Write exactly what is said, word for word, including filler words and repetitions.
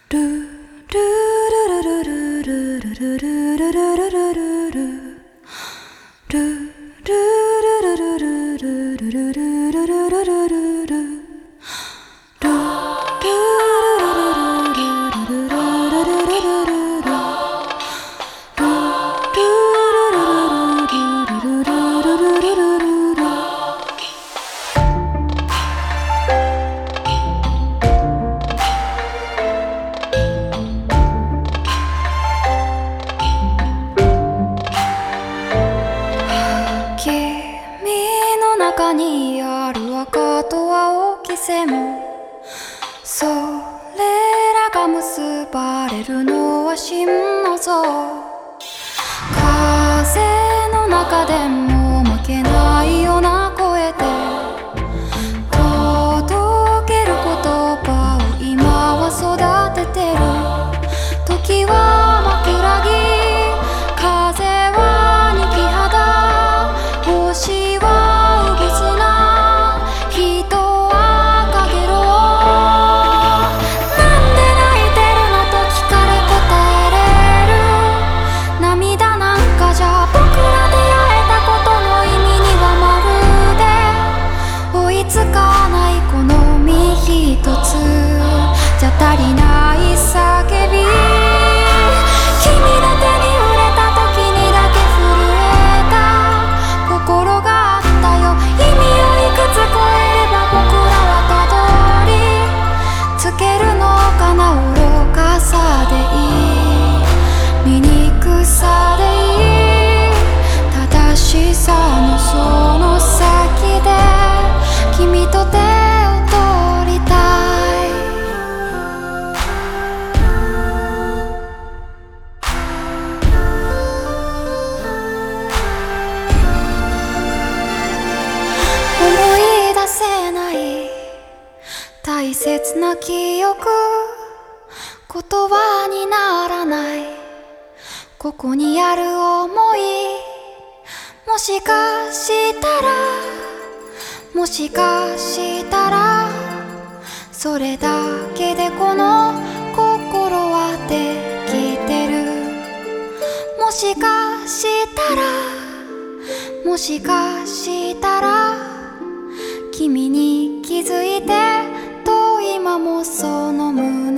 中にある赤と青き線、それらが結ばれるのは真の像。風の中でも負けないような声で届ける言葉を今は育ててる。時は枕木、風は二木肌、星は足りない叫び、君の手に触れた時にだけ震えた心があったよ。意味をいくつ超えれば僕らはたどり着けるのかな。愚かさでいい、醜さでいい、正しさのその先で君と手を取りたい。大切な記憶、言葉にならない。ここにある想い、もしかしたらもしかしたらそれだけでこの心はできてる。もしかしたらもしかしたら君に気づいて今もその胸